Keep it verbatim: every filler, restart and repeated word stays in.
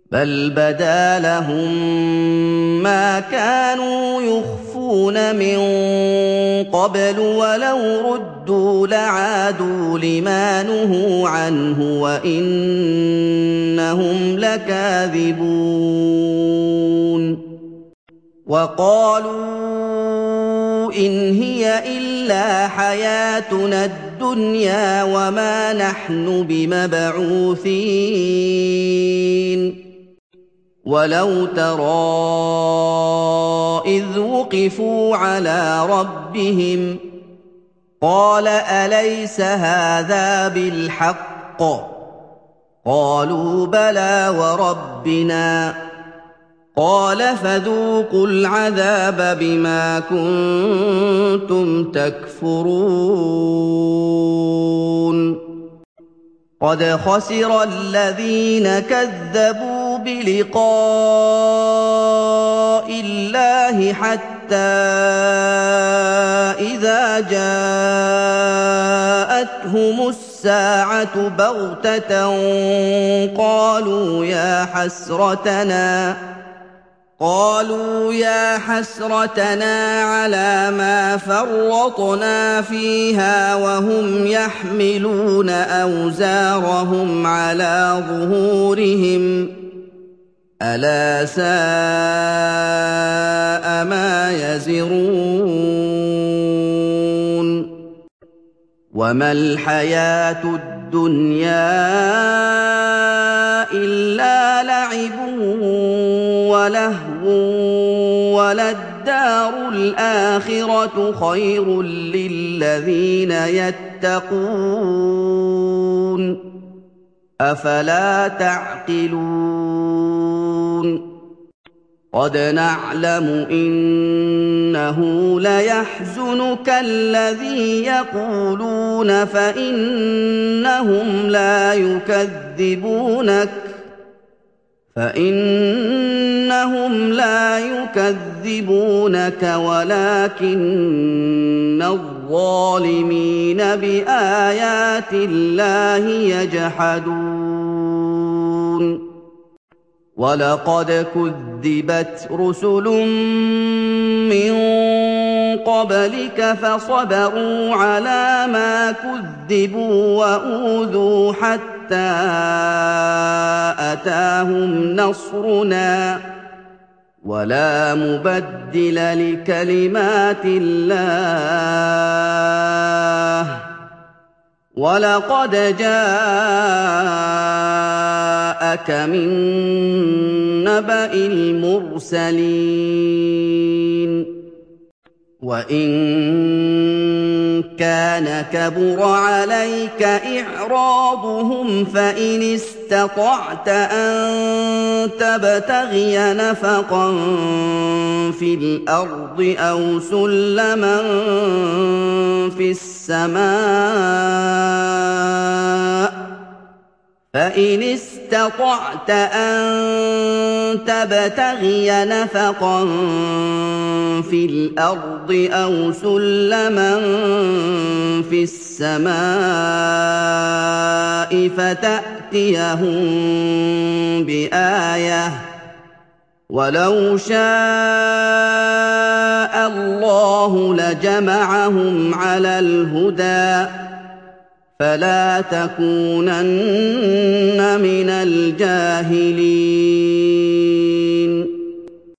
بَلْ بَدَا لَهُم مَّا كَانُوا يُخْفُونَ مِن قَبْلُ وَلَوْ رُدُّوا لَعَادُوا لِمَا نُهُوا عَنْهُ وَإِنَّهُمْ لَكَاذِبُونَ وَقَالُوا إِنْ هِيَ إِلَّا حَيَاتُنَا الدُّنْيَا وَمَا نَحْنُ بِمَبْعُوثِينَ وَلَوْ تَرَىٰ إِذْ وُقِفُوا عَلَىٰ رَبِّهِمْ قَالَ أَلَيْسَ هَٰذَا بِالْحَقِّ ۖ قَالُوا بَلَىٰ وَرَبِّنَا ۚ قَالَ فَذُوقُوا الْعَذَابَ بِمَا كُنتُمْ تَكْفُرُونَ قَدْ خَسِرَ الَّذِينَ كَذَّبُوا بِلِقَاءِ اللَّهِ حَتَّىٰ إِذَا جَاءَتْهُمُ السَّاعَةُ بَغْتَةً قَالُوا يَا حَسْرَتَنَا قالوا يا حسرتنا على ما فرطنا فيها وهم يحملون أوزارهم على ظهورهم ألا ساء ما يزرون وما الحياة الدنيا إلا لعب وَلَهْوٌ وَلَلدَّارُ الْآخِرَةُ خَيْرٌ لِّلَّذِينَ يَتَّقُونَ أَفَلَا تَعْقِلُونَ قَدْ نَعْلَمُ إِنَّهُ لَيَحْزُنُكَ الَّذِي يَقُولُونَ فَإِنَّهُمْ لَا يُكَذِّبُونَكَ فَإِنَّهُمْ لَا يُكَذِّبُونَكَ وَلَٰكِنَّ الظَّالِمِينَ بِآيَاتِ اللَّهِ يَجْحَدُونَ وَلَقَدْ كُذِّبَتْ رُسُلٌ مِّن قَبْلِكَ فَصَبَرُوا عَلَىٰ مَا كُذِّبُوا وَأُوذُوا حَتَّىٰ أَتَاهُمْ نَصْرُنَا وَلَا مُبَدِّلَ لِكَلِمَاتِ اللَّهِ وَلَقَدْ جَاءَكَ مِن نَّبَإِ الْمُرْسَلِينَ وَإِن كَانَ كَبُرَ عَلَيْكَ إِعْرَاضُهُمْ فَإِنِ اسْتَطَعْتَ أَن تَبْتَغِيَ نَفَقًا فِي الْأَرْضِ أَوْ سُلَّمًا فِي السَّمَاءِ فَإِنِ اسْتَطَعْتَ أَن تَبْتَغِيَ نَفَقًا فِي الْأَرْضِ أَوْ سُلَّمًا فِي السَّمَاءِ فَتَأْتِيَهُم بِآيَةٍ ۚ وَلَوْ شَاءَ اللَّهُ لَجَمَعَهُمْ عَلَى الْهُدَىٰ فَلَا تَكُونَنَّ مِنَ الْجَاهِلِينَ